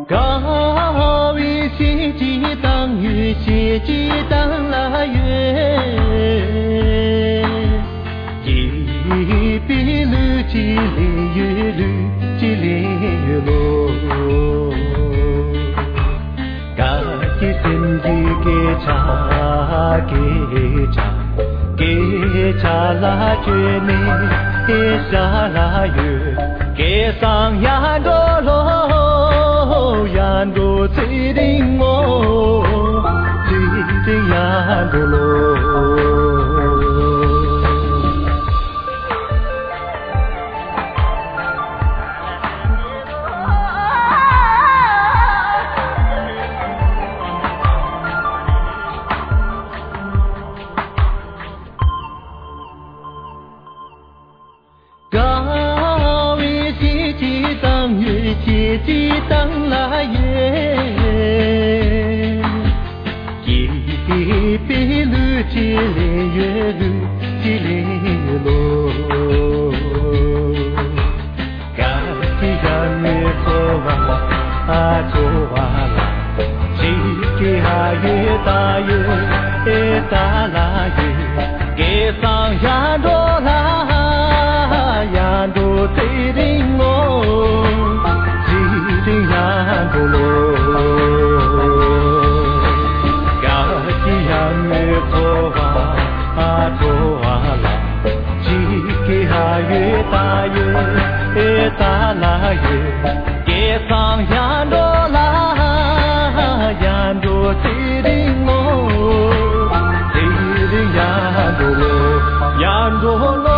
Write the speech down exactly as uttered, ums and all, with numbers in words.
高为西极当雨西极当腊月，一比绿几连月绿几连月落，嘎吉身体给茶给茶给茶拉绝呢，给茶拉月给上呀多罗。yan do ti ding mo ti ding yan do lo高为西极当月西极当腊月，一比绿几连月绿几连落，嘎吉呀月错哇啊错哇啦，几给哈月大月大啦月，给上呀多啦呀多最顶我。yan do lo ga ji yan me ko wa a to wa la ji ke ha yue ta yue e ta la yue ke sang yan do la yan do ti ding mo ti ding yan do lo yan do lo